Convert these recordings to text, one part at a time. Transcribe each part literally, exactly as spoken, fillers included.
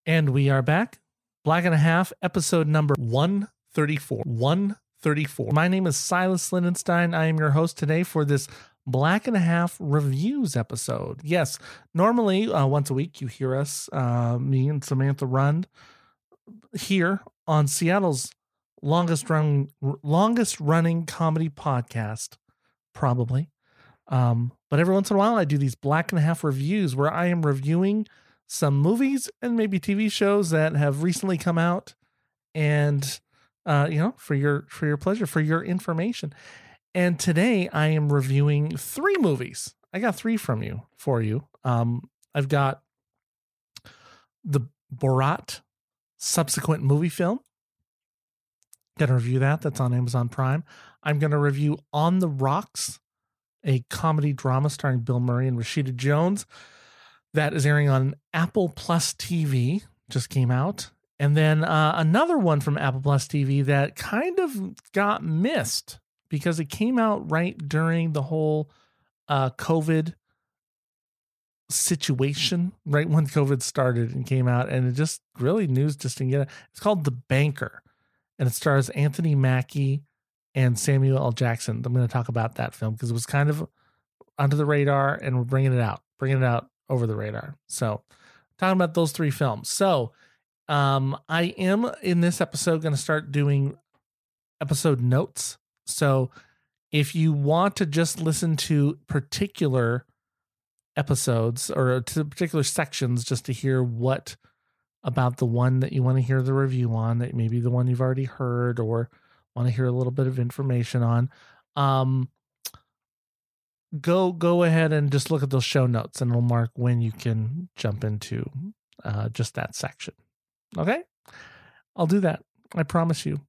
And we are back. Black and a Half, episode number one thirty-four. one thirty-four. My name is Silas Lindenstein. I am your host today for this Black and a Half reviews episode. Yes, normally uh, once a week you hear us, uh, me and Samantha Rund, here on Seattle's longest run, longest running comedy podcast, probably. Um, but every once in a while I do these Black and a Half reviews where I am reviewing some movies and maybe T V shows that have recently come out, and uh, you know, for your for your pleasure, for your information. And today I am reviewing three movies. I got three from you for you. Um, I've got the Borat subsequent movie film. Gonna review that. That's on Amazon Prime. I'm gonna review On the Rocks, a comedy drama starring Bill Murray and Rashida Jones. That is airing on Apple Plus T V, just came out. And then uh, another one from Apple Plus T V that kind of got missed because it came out right during the whole uh, COVID situation, right when COVID started and came out. And it just really, news just didn't get it. It's called The Banker, and it stars Anthony Mackie and Samuel L. Jackson. I'm going to talk about that film because it was kind of under the radar, and we're bringing it out, bringing it out over the radar. So talking about those three films. So um, I am in this episode going to start doing episode notes. So if you want to just listen to particular episodes or to particular sections, just to hear what about the one that you want to hear the review on, that maybe the one you've already heard or want to hear a little bit of information on, um, go go ahead and just look at those show notes, and it'll mark when you can jump into uh, just that section. Okay? I'll do that. I promise you.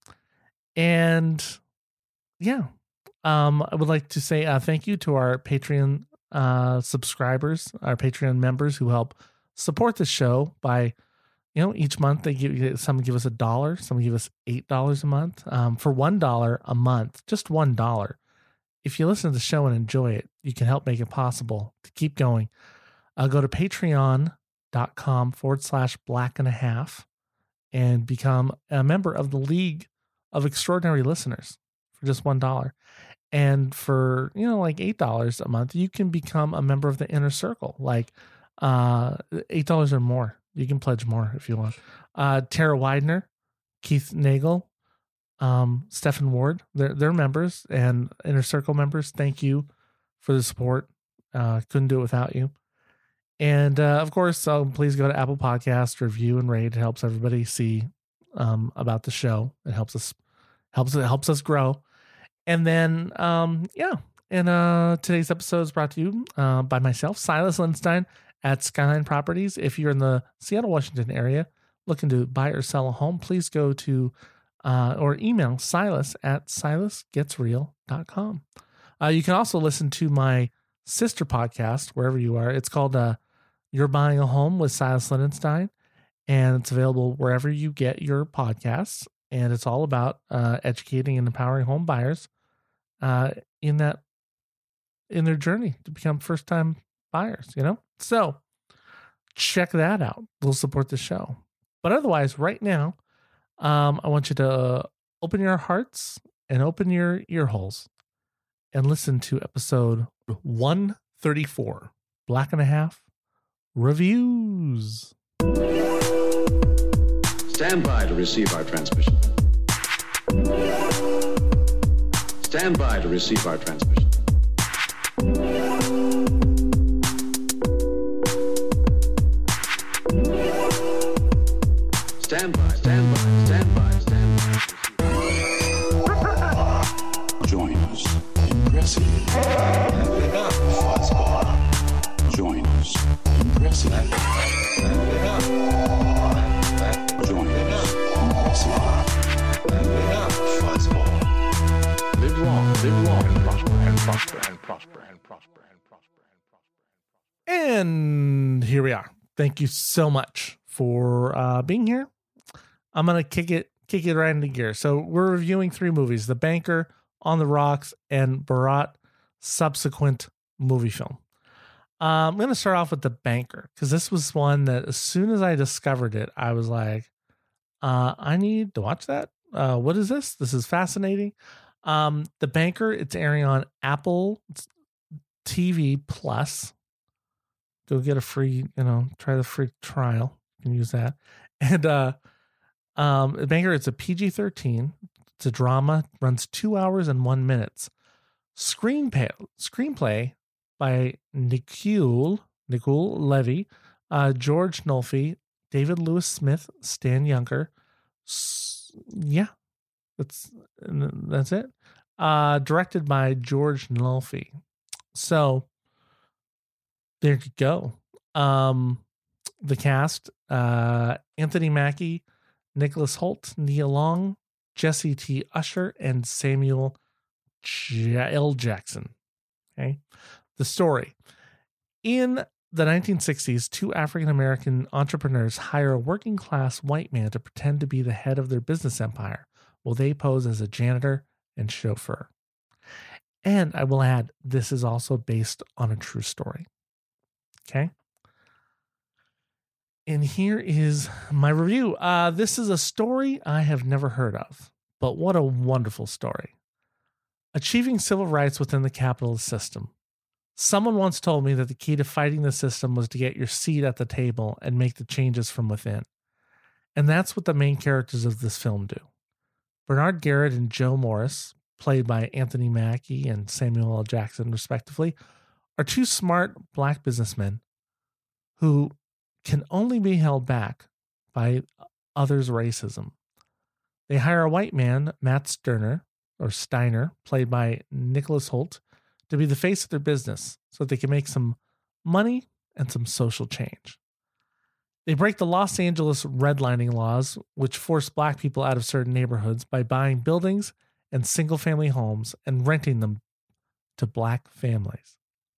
And yeah, um, I would like to say uh, thank you to our Patreon uh, subscribers, our Patreon members who help support the show by, you know, each month they give, some give us a dollar, some give us eight dollars a month. Um, for one dollar a month, just one dollar. If you listen to the show and enjoy it, you can help make it possible to keep going. Uh, go to patreon.com forward slash black and a half and become a member of the League of Extraordinary Listeners for just one dollar. And for, you know, like eight dollars a month, you can become a member of the Inner Circle, like uh, eight dollars or more. You can pledge more if you want. Uh, Tara Widener, Keith Nagel, um, Stephen Ward, they're, they're members and Inner Circle members. Thank you for the support. Uh, couldn't do it without you. And uh, of course, um, please go to Apple Podcasts, review and rate. It helps everybody see um, about the show. It helps us, helps it helps us grow. And then, um, yeah. And uh, today's episode is brought to you uh, by myself, Silas Lindenstein, at Skyline Properties. If you're in the Seattle, Washington area looking to buy or sell a home, please go to uh, or email Silas at silas gets real dot com. Uh, you can also listen to my sister podcast wherever you are. It's called uh, You're Buying a Home with Silas Lindenstein, and it's available wherever you get your podcasts. And it's all about uh, educating and empowering home buyers uh, in that in their journey to become first time buyers. You know, so check that out. We'll support the show. But otherwise, right now, um, I want you to open your hearts and open your ear holes and listen to episode one thirty-four, Black and a Half Reviews. Stand by to receive our transmission. Stand by to receive our transmission. Stand by, stand by, stand by, stand by. Join us in pressing. Join us in pressing. Join us in pressing. Live long, live long, and prosper, and prosper, and prosper, and prosper, and prosper, and prosper. And here we are. Thank you so much for uh, being here. I'm gonna kick it, kick it right into gear. So we're reviewing three movies: The Banker, On the Rocks, and Borat subsequent movie film. Uh, I'm going to start off with The Banker because this was one that as soon as I discovered it, I was like, uh, I need to watch that. Uh, what is this? This is fascinating. Um, The Banker, it's airing on Apple T V Plus. Go get a free, you know, try the free trial. You can use that. And uh, um, The Banker, it's a P G thirteen. It's a drama, runs two hours and one minutes. Screenplay, screenplay by Nicole, Nicole Levy, uh, George Nolfi, David Lewis Smith, Stan Younger. S- yeah, that's that's it. Uh, directed by George Nolfi. So there you go. Um, the cast: uh, Anthony Mackie, Nicholas Hoult, Nia Long, Jesse T. Usher, and Samuel J- L. Jackson. Okay. The story. In the nineteen sixties, two African-American entrepreneurs hire a working-class white man to pretend to be the head of their business empire while they pose as a janitor and chauffeur. And I will add, this is also based on a true story. Okay. And here is my review. Uh, this is a story I have never heard of, but what a wonderful story. Achieving civil rights within the capitalist system. Someone once told me that the key to fighting the system was to get your seat at the table and make the changes from within. And that's what the main characters of this film do. Bernard Garrett and Joe Morris, played by Anthony Mackie and Samuel L. Jackson, respectively, are two smart black businessmen who can only be held back by others' racism. They hire a white man, Matt Sterner, or Steiner, played by Nicholas Hoult, to be the face of their business so that they can make some money and some social change. They break the Los Angeles redlining laws, which force black people out of certain neighborhoods by buying buildings and single-family homes and renting them to black families.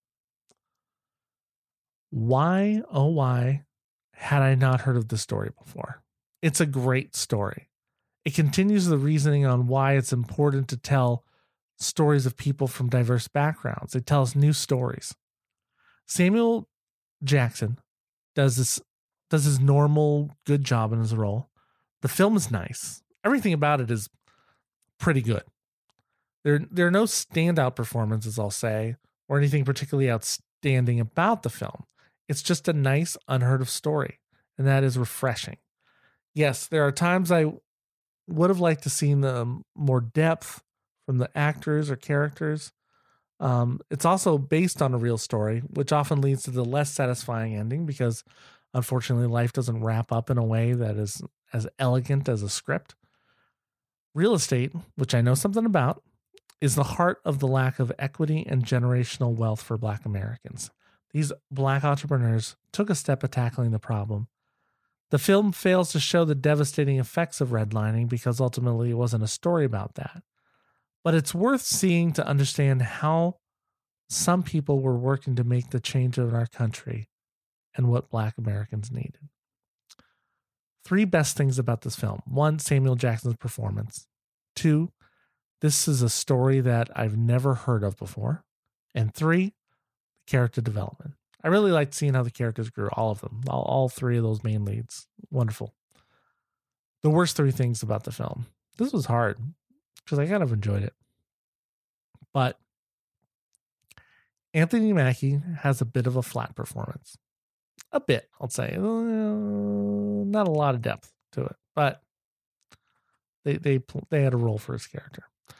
Why, oh why, had I not heard of this story before? It's a great story. It continues the reasoning on why it's important to tell stories of people from diverse backgrounds. It tells new stories. Samuel Jackson does this does his normal good job in his role. The film is nice. Everything about it is pretty good. There, there are no standout performances, I'll say, or anything particularly outstanding about the film. It's just a nice, unheard of story, and that is refreshing. Yes, there are times I would have liked to see the more depth from the actors or characters. Um, it's also based on a real story, which often leads to the less satisfying ending because, unfortunately, life doesn't wrap up in a way that is as elegant as a script. Real estate, which I know something about, is the heart of the lack of equity and generational wealth for Black Americans. These Black entrepreneurs took a step at tackling the problem. The film fails to show the devastating effects of redlining because ultimately it wasn't a story about that. But it's worth seeing to understand how some people were working to make the change in our country and what Black Americans needed. Three best things about this film. One, Samuel Jackson's performance. Two, this is a story that I've never heard of before. And three, character development. I really liked seeing how the characters grew, all of them, all, all three of those main leads. Wonderful. The worst three things about the film. This was hard because I kind of enjoyed it. But Anthony Mackie has a bit of a flat performance. A bit, I'll say. Uh, not a lot of depth to it, but they they they had a role for his character.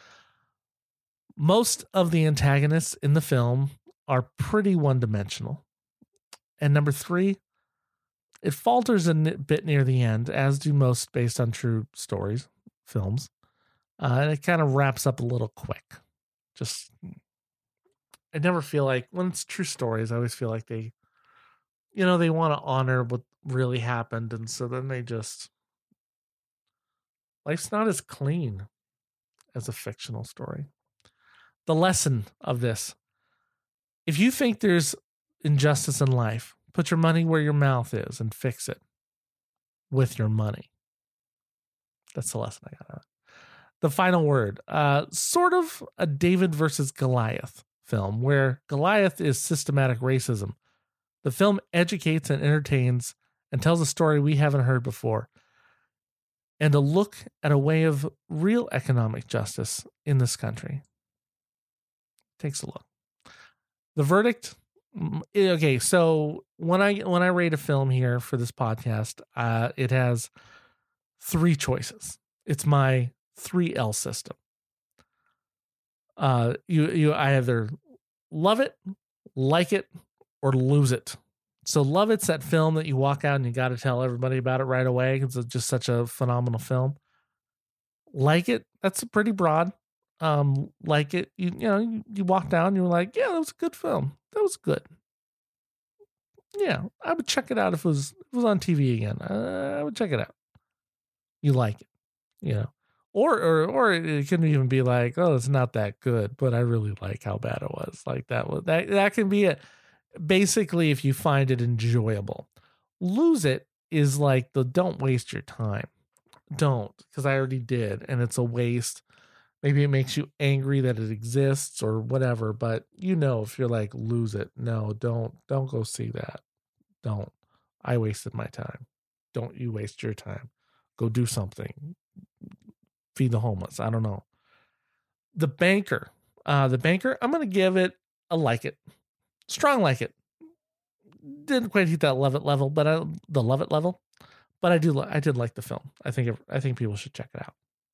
Most of the antagonists in the film are pretty one-dimensional. And number three, it falters a bit near the end, as do most based on true stories, films. Uh, and it kind of wraps up a little quick. Just, I never feel like, when it's true stories, I always feel like they, you know, they want to honor what really happened. And so then they just, life's not as clean as a fictional story. The lesson of this: if you think there's injustice in life, put your money where your mouth is and fix it with your money. That's the lesson I got out of it. The final word, uh, sort of a David versus Goliath film where Goliath is systematic racism, The film educates and entertains and tells a story we haven't heard before, and a look at a way of real economic justice in this country. Takes a look. The verdict. Okay, so when I when I rate a film here for this podcast, uh, it has three choices. It's my three L system. Uh, you you I either love it, like it, or lose it. So love it's that film that you walk out and you got to tell everybody about it right away. It's just such a phenomenal film. Like it, that's pretty broad. Um, like it, you, you know, you, you walk down and you're like, yeah, that was a good film. That was good. Yeah, I would check it out if it was if it was on T V again. Uh, I would check it out. You like it, you know, or or or it can even be like, oh, it's not that good, but I really like how bad it was. Like that was that that can be it. Basically, if you find it enjoyable. Lose it is like the don't waste your time. Don't, because I already did, and it's a waste. Maybe it makes you angry that it exists or whatever, but you know, if you're like, lose it. No, don't, don't go see that. Don't. I wasted my time. Don't you waste your time. Go do something. Feed the homeless. I don't know. The Banker. Uh, the Banker, I'm going to give it a like it. Strong like it. Didn't quite hit that love it level, but I, the love it level, but I do, I did like the film. I think, it, I think people should check it out.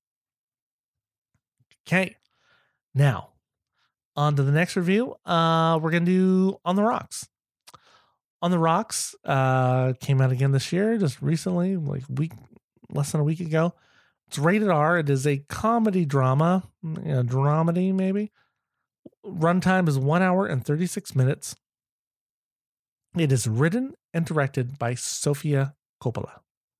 Okay. Now, on to the next review. Uh, we're going to do On the Rocks. On the Rocks uh, came out again this year, just recently, like a week, less than a week ago. It's rated R. It is a comedy drama, you know, dramedy maybe. Runtime is one hour and thirty-six minutes. It is written and directed by Sofia Coppola.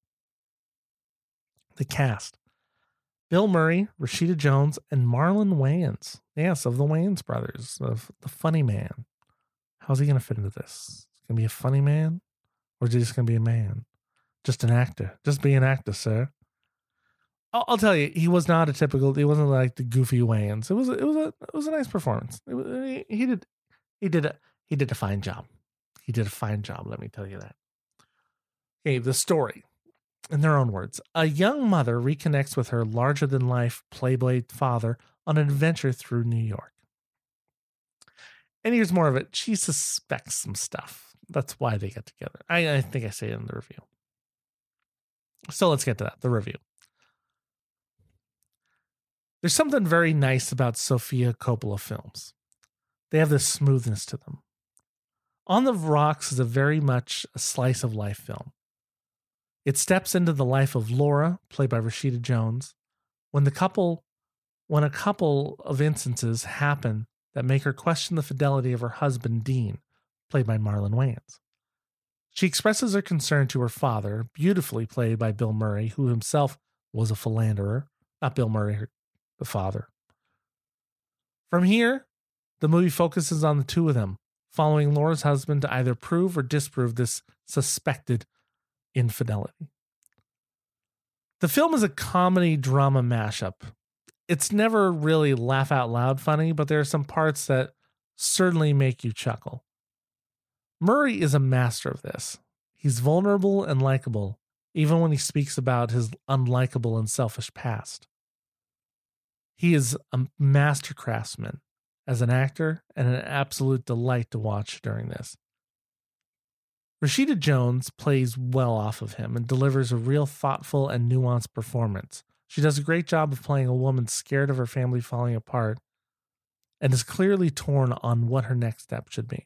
The cast. Bill Murray, Rashida Jones, and Marlon Wayans. Yes, of the Wayans brothers, of the funny man. How's he going to fit into this? Going to be a funny man? Or is he just going to be a man? Just an actor. Just be an actor, sir. I'll, I'll tell you, he was not a typical, he wasn't like the goofy Wayans. It was, it was a, it was a nice performance. It was, he, he did, he did a, he did a fine job. He did a fine job. Let me tell you that. Okay. The story. In their own words, a young mother reconnects with her larger-than-life Playboy father on an adventure through New York. And here's more of it. She suspects some stuff. That's why they get together. I, I think I say it in the review. So let's get to that, the review. There's something very nice about Sofia Coppola films. They have this smoothness to them. On the Rocks is a very much a slice of life film. It steps into the life of Laura, played by Rashida Jones, when the couple, when a couple of instances happen that make her question the fidelity of her husband, Dean, played by Marlon Wayans. She expresses her concern to her father, beautifully played by Bill Murray, who himself was a philanderer, not Bill Murray, the father. From here, the movie focuses on the two of them, following Laura's husband to either prove or disprove this suspected infidelity. The film is a comedy drama mashup. It's never really laugh out loud funny, but there are some parts that certainly make you chuckle. Murray is a master of this. He's vulnerable and likable, even when he speaks about his unlikable and selfish past. He is a master craftsman as an actor and an absolute delight to watch during this. Rashida Jones plays well off of him and delivers a real thoughtful and nuanced performance. She does a great job of playing a woman scared of her family falling apart and is clearly torn on what her next step should be.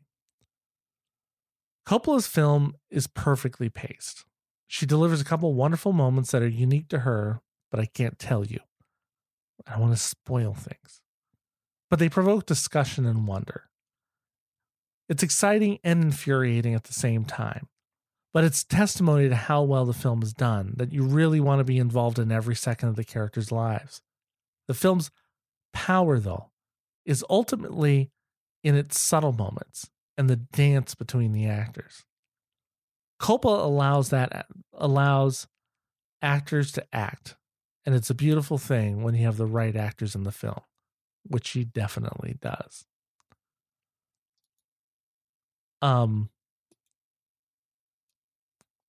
Coppola's film is perfectly paced. She delivers a couple wonderful moments that are unique to her, but I can't tell you. I don't want to spoil things. But they provoke discussion and wonder. It's exciting and infuriating at the same time, but it's testimony to how well the film is done, that you really want to be involved in every second of the characters' lives. The film's power, though, is ultimately in its subtle moments and the dance between the actors. Coppola allows that allows actors to act, and it's a beautiful thing when you have the right actors in the film, which he definitely does. Um,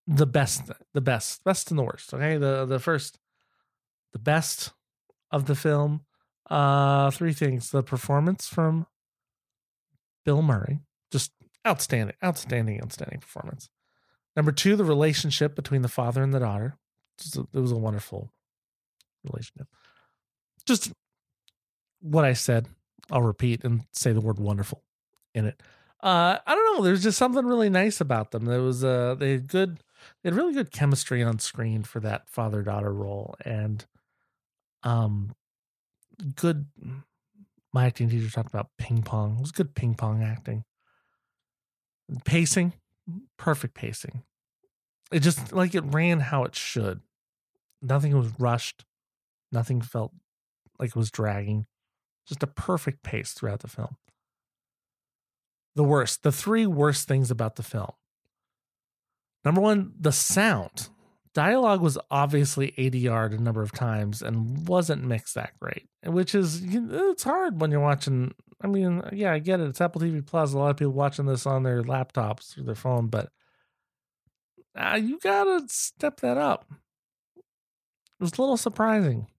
the best, the best, best and the worst. Okay, the the first, the best of the film. Uh, three things: the performance from Bill Murray, just outstanding, outstanding, outstanding performance. Number two, the relationship between the father and the daughter. It was a wonderful relationship. Just what I said, I'll repeat and say the word wonderful in it. Uh, I don't know. There's just something really nice about them. There was uh, they had good, they had really good chemistry on screen for that father-daughter role, and um, good. My acting teacher talked about ping pong. It was good ping pong acting. Pacing, perfect pacing. It just like it ran how it should. Nothing was rushed. Nothing felt like it was dragging. Just a perfect pace throughout the film. The worst, the three worst things about the film. Number one, the sound. Dialogue was obviously A D R'd a number of times and wasn't mixed that great, which is, it's hard when you're watching. I mean, yeah, I get it. It's Apple T V Plus. A lot of people watching this on their laptops or their phone, but uh, you got to step that up. It was a little surprising.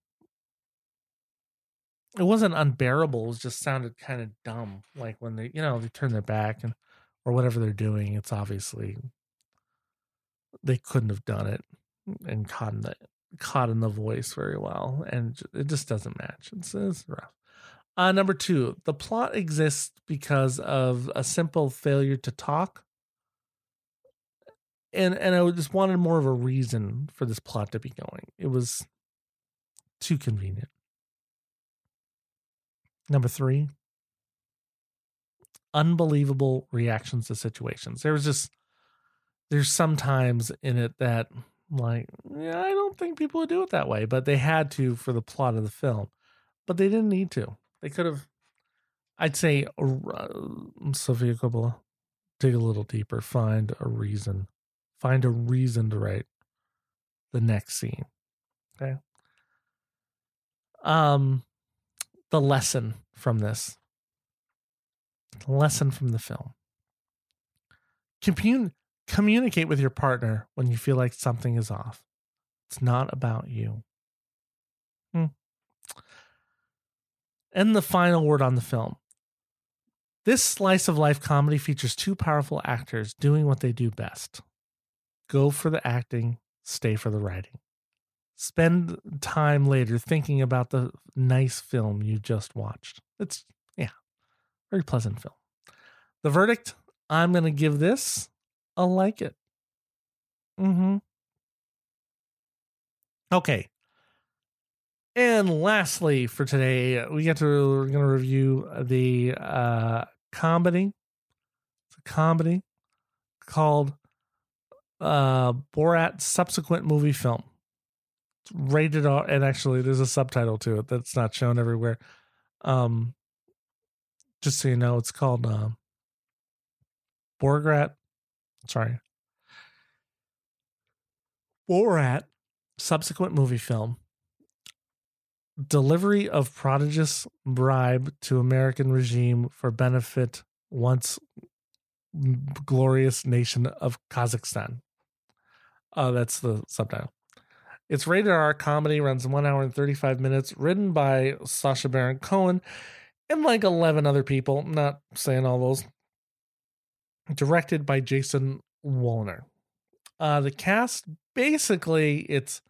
It wasn't unbearable. It was just sounded kind of dumb. Like when they, you know, they turn their back and or whatever they're doing, it's obviously they couldn't have done it and caught in the caught in the voice very well, and it just doesn't match. It's, it's rough. Uh, number two, the plot exists because of a simple failure to talk, and and I just wanted more of a reason for this plot to be going. It was too convenient. Number three, unbelievable reactions to situations. There was just, there's sometimes in it that, like, yeah, I don't think people would do it that way, but they had to for the plot of the film. But they didn't need to. They could have, I'd say, uh, Sofia Coppola, dig a little deeper, find a reason. Find a reason to write the next scene. Okay. Um, the lesson from this. The lesson from the film. Commun- communicate with your partner when you feel like something is off. It's not about you. Hmm. And the final word on the film. This slice of life comedy features two powerful actors doing what they do best. Go for the acting, stay for the writing. Spend time later thinking about the nice film you just watched. It's, yeah, very pleasant film. The verdict, I'm going to give this a like it. Mm-hmm. Okay. And lastly for today, we get to, we're going to review the uh, comedy. It's a comedy called uh, Borat Subsequent Movie Film. It's rated R, and actually there's a subtitle to it that's not shown everywhere. Um, just so you know, it's called uh, Borat. Sorry. Borat Subsequent Movie Film. Delivery of prodigious bribe to American regime for benefit once glorious nation of Kazakhstan. Uh, that's the subtitle. It's rated R comedy, runs one hour and thirty-five minutes, written by Sacha Baron Cohen and like eleven other people. I'm not saying all those. Directed by Jason Woliner. Uh, the cast, basically, it's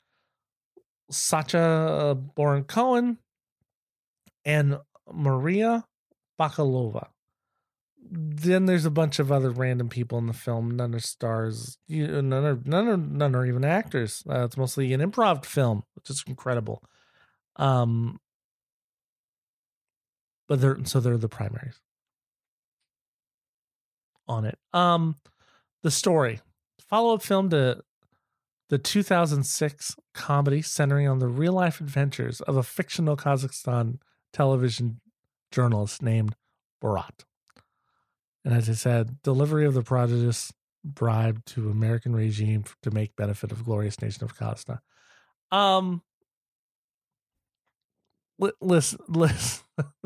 Sacha Baron Cohen and Maria Bakalova. Then there's a bunch of other random people in the film. None are stars. You, none are none are none are even actors. Uh, it's mostly an improv film, which is incredible. Um, but they're so they're the primaries on it. Um, the story, follow-up film to the two thousand six comedy centering on the real-life adventures of a fictional Kazakhstan television journalist named Borat. And as I said, delivery of the prodigious bribe to American regime to make benefit of glorious nation of Kazakhstan. Um, listen, listen.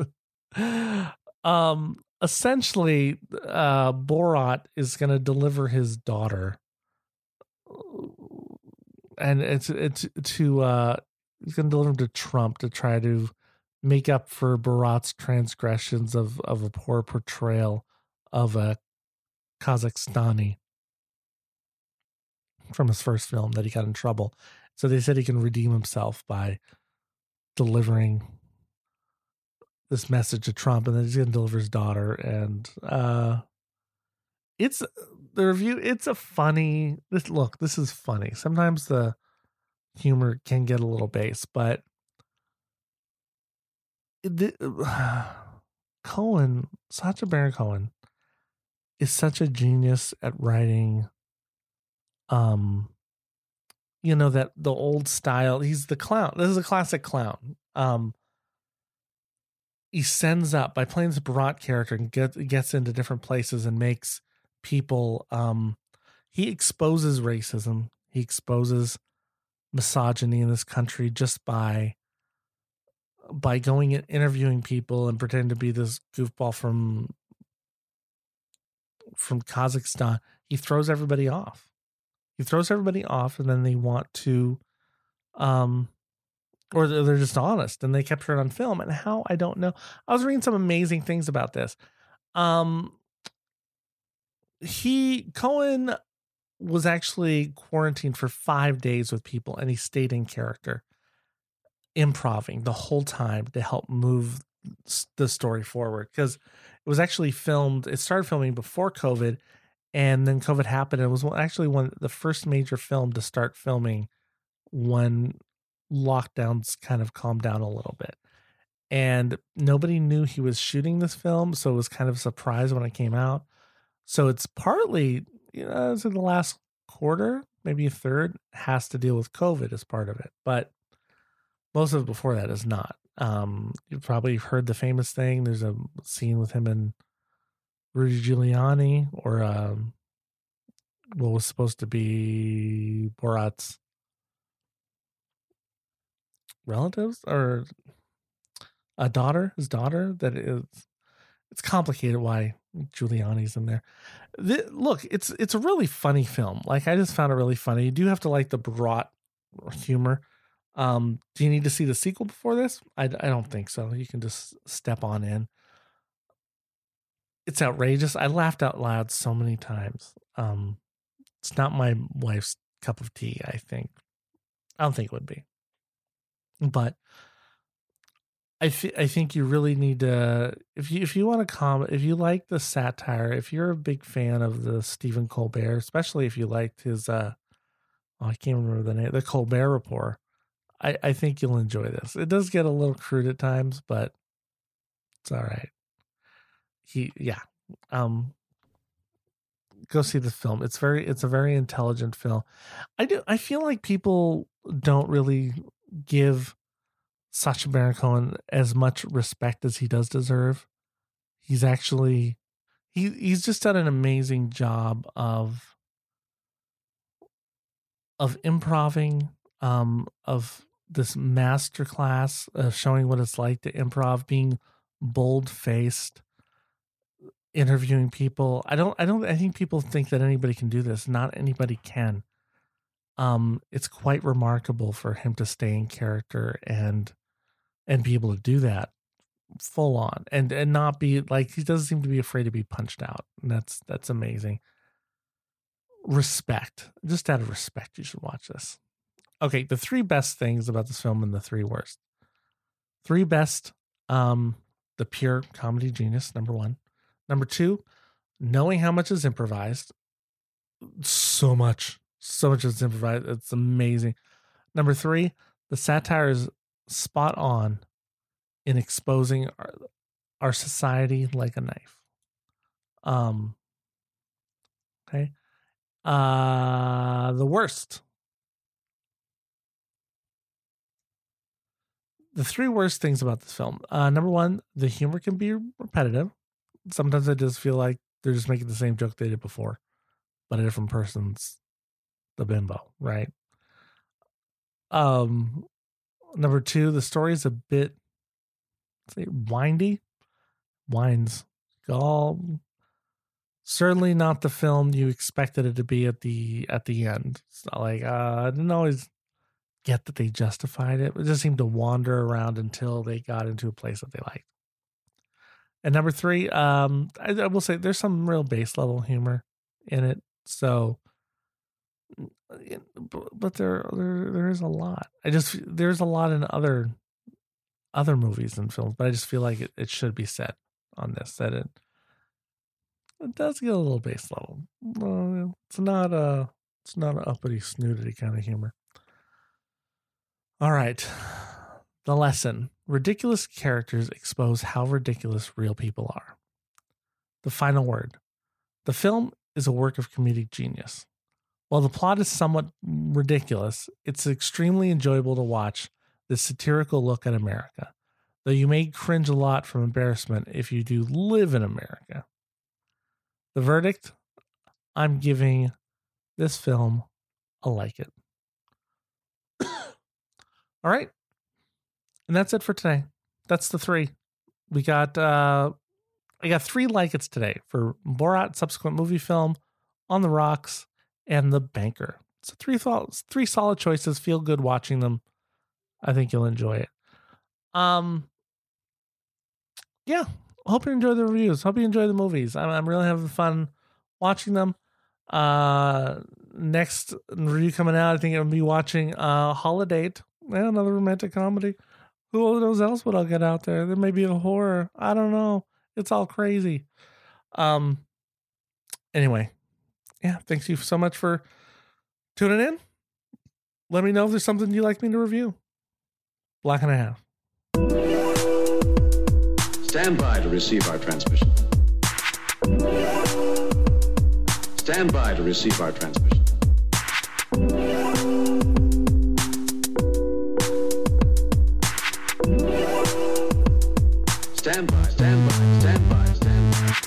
um, essentially, uh, Borat is going to deliver his daughter and it's it's to uh, he's going to deliver them to Trump to try to make up for Borat's transgressions of of a poor portrayal of a Kazakhstani from his first film that he got in trouble. So they said he can redeem himself by delivering this message to Trump, and then he's going to deliver his daughter. And uh, it's the review. It's a funny. This look. This is funny. Sometimes the humor can get a little base, but it, uh, Cohen, Sacha Baron Cohen, is such a genius at writing. Um, you know, that the old style. He's the clown. This is a classic clown. Um. He sends up by playing this Borat character and get, gets into different places and makes people, um, he exposes racism. He exposes misogyny in this country just by, by going and interviewing people and pretending to be this goofball from, from Kazakhstan. He throws everybody off. He throws everybody off, and then they want to, um, or they're just honest, and they capture it on film. And how, I don't know. I was reading some amazing things about this. Um, he, Cohen was actually quarantined for five days with people, and he stayed in character, improving the whole time to help move the story forward. Because it was actually filmed, it started filming before COVID, and then COVID happened. It was actually one the first major film to start filming when lockdowns kind of calmed down a little bit, and nobody knew he was shooting this film, so it was kind of a surprise when it came out. So it's partly, you know, it's in the last quarter, maybe a third, has to deal with COVID as part of it, but most of it before that is not. Um, you've probably heard the famous thing. There's a scene with him and Rudy Giuliani, or um, what was supposed to be Borat's relatives, or a daughter, his daughter, that is, it's complicated why Giuliani's in there. The, look, it's it's a really funny film. Like, I just found it really funny. You do have to like the Borat humor. Um, do you need to see the sequel before this? I, I don't think so. You can just step on in. It's outrageous. I laughed out loud so many times. Um, it's not my wife's cup of tea, I think. I don't think it would be. But I th- I think you really need to, if you if you want to comment, if you like the satire, if you're a big fan of the Stephen Colbert, especially if you liked his, uh, oh, I can't remember the name, the Colbert Report, I, I think you'll enjoy this. It does get a little crude at times, but it's all right. He, yeah, um, go see the film. It's very, it's a very intelligent film. I do, I feel like people don't really give Sacha Baron Cohen as much respect as he does deserve. He's actually, he he's just done an amazing job of of improving, um, of this masterclass of showing what it's like to improv, being bold faced, interviewing people. I don't, I don't, I think people think that anybody can do this. Not anybody can. Um, it's quite remarkable for him to stay in character and and be able to do that full on, and and not be like, he doesn't seem to be afraid to be punched out. And that's that's amazing. Respect, just out of respect, you should watch this. Okay, the three best things about this film and the three worst. Three best, um, the pure comedy genius, number one. Number two, knowing how much is improvised. So much. So much is improvised. It's amazing. Number three, the satire is spot on in exposing our, our society like a knife. Um, okay. Uh, the worst. The three worst things about this film. Uh, number one, the humor can be repetitive. Sometimes I just feel like they're just making the same joke they did before, but a different person's the bimbo, right? Um, number two, the story is a bit, say, windy. Wines. All Certainly not the film you expected it to be at the at the end. It's not like uh, I didn't always get that they justified it. It just seemed to wander around until they got into a place that they liked. And number three, um, I, I will say there's some real base level humor in it. So, but there there there is a lot. I just there's a lot in other other movies and films, but I just feel like it, it should be said on this that it. It does get a little base level. Uh, it's not a, it's not an uppity, snooty kind of humor. All right. The lesson. Ridiculous characters expose how ridiculous real people are. The final word. The film is a work of comedic genius. While the plot is somewhat ridiculous, it's extremely enjoyable to watch this satirical look at America, though you may cringe a lot from embarrassment if you do live in America. The verdict, I'm giving this film a like it. All right. And that's it for today. That's the three. We got, uh, I got three like it's today for Borat, subsequent movie film, On the Rocks, and The Banker. So three, three solid choices. Feel good watching them. I think you'll enjoy it. Um, yeah. Hope you enjoy the reviews. Hope you enjoy the movies. I'm, I'm really having fun watching them. Uh, next review coming out, I think I'll be watching uh, Holiday. Yeah, another romantic comedy. Who knows else what I'll get out there? There may be a horror. I don't know. It's all crazy. Um. Anyway, yeah. Thanks you so much for tuning in. Let me know if there's something you'd like me to review. Black and a half. Stand by to receive our transmission. Stand by to receive our transmission. Stand by, stand by, stand by, stand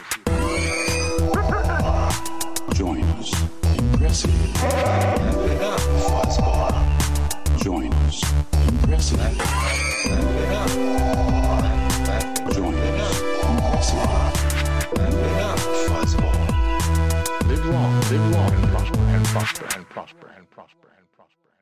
by. Join us. Impressive. Fuzzball. Join us. Impressive. Join us. Impressive. Fuzzball. Live long, live long and prosper and prosper and prosper and prosper and prosper.